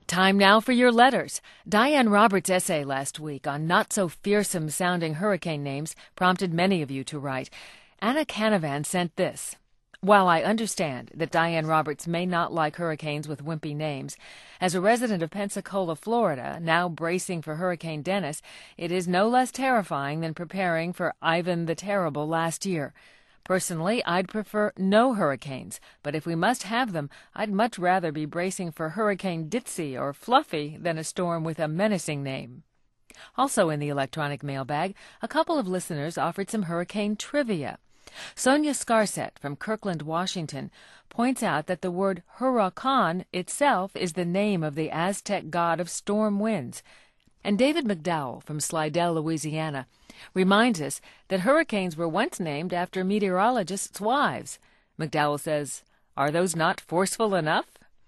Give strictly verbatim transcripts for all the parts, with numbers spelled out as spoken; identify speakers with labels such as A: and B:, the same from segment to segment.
A: Time now for your letters. Diane Roberts' essay last week on not-so-fearsome-sounding hurricane names prompted many of you to write. Anna Canavan sent this. While I understand that Diane Roberts may not like hurricanes with wimpy names, as a resident of Pensacola, Florida, now bracing for Hurricane Dennis, it is no less terrifying than preparing for Ivan the Terrible last year. Personally, I'd prefer no hurricanes, but if we must have them, I'd much rather be bracing for Hurricane Ditzy or Fluffy than a storm with a menacing name. Also in the electronic mailbag, a couple of listeners offered some hurricane trivia. Sonia Scarset from Kirkland, Washington, points out that the word huracan itself is the name of the Aztec god of storm winds. And David McDowell from Slidell, Louisiana, reminds us that hurricanes were once named after meteorologists' wives. McDowell says, "Are those not forceful enough?"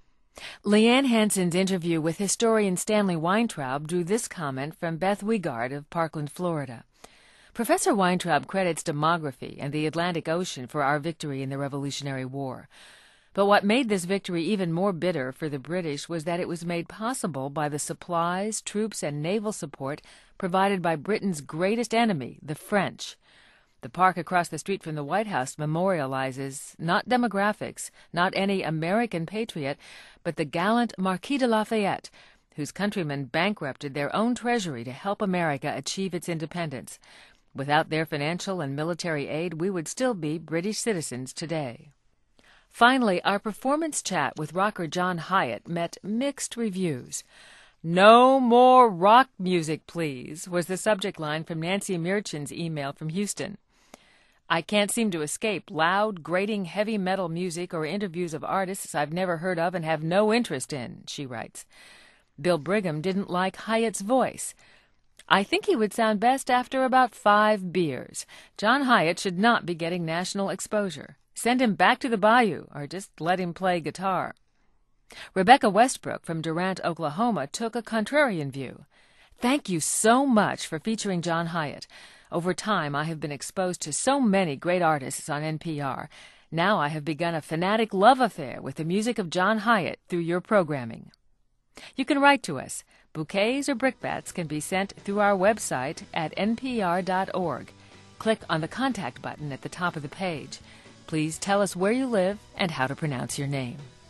A: Leanne Hansen's interview with historian Stanley Weintraub drew this comment from Beth Wiegard of Parkland, Florida. Professor Weintraub credits demography and the Atlantic Ocean for our victory in the Revolutionary War. But what made this victory even more bitter for the British was that it was made possible by the supplies, troops, and naval support provided by Britain's greatest enemy, the French. The park across the street from the White House memorializes not demographics, not any American patriot, but the gallant Marquis de Lafayette, whose countrymen bankrupted their own treasury to help America achieve its independence. Without their financial and military aid, we would still be British citizens today. Finally, our performance chat with rocker John Hiatt met mixed reviews. "No more rock music, please," was the subject line from Nancy Mirchin's email from Houston. "I can't seem to escape loud, grating heavy metal music or interviews of artists I've never heard of and have no interest in," she writes. Bill Brigham didn't like Hiatt's voice. "I think he would sound best after about five beers. John Hiatt should not be getting national exposure. Send him back to the bayou, or just let him play guitar." Rebecca Westbrook from Durant, Oklahoma, took a contrarian view. "Thank you so much for featuring John Hiatt. Over time, I have been exposed to so many great artists on N P R. Now I have begun a fanatic love affair with the music of John Hiatt through your programming." You can write to us. Bouquets or brickbats can be sent through our website at n p r dot org. Click on the contact button at the top of the page. Please tell us where you live and how to pronounce your name.